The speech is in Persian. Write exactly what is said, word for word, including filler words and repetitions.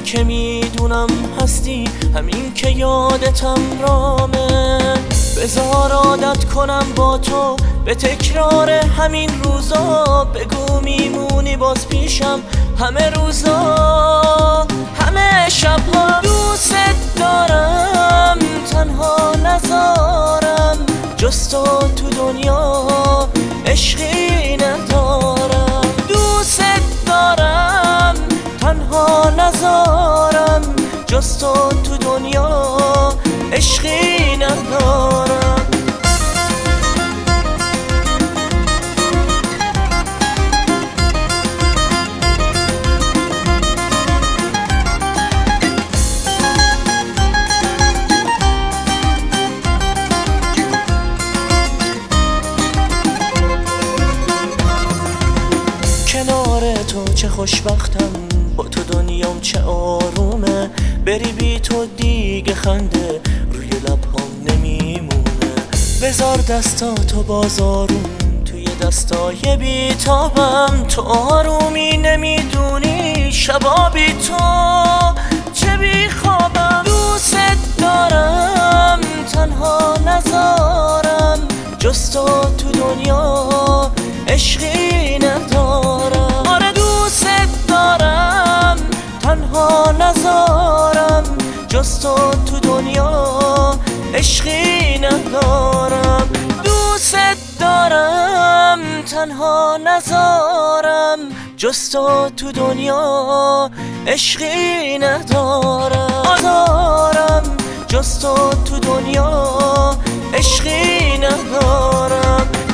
که میدونم هستی، همین که یادتم رامه. بذار عادت کنم با تو به تکرار همین روزا، بگو میمونی باز پیشم همه روزا همه شبها. دوست دارم تنها نذارم، جز تو تو دنیا عشقی ندارم. دوست دارم تنها نذارم، جز تو تو دنیا عشقی ندارم. کنار تو چه خوشبختم، با تو دنیام چه آرومه. بری بی تو دیگه خنده روی لبهام نمیمونه. بذار دستاتو باز آروم توی دستای بیتابم. تو آرومی نمیدونی شبا بی تو چه بیخوابم. دوست دارم تنها نذارم، جز تو تو دنیا عشقی ندارم. آره دوست دارم تنها نذارم، جز تو تو دنیا عشقی ندارم. دوست دارم تنها نذارم، جز تو تو دنیا عشقی ندارم. دارم جز تو تو دنیا عشقی ندارم.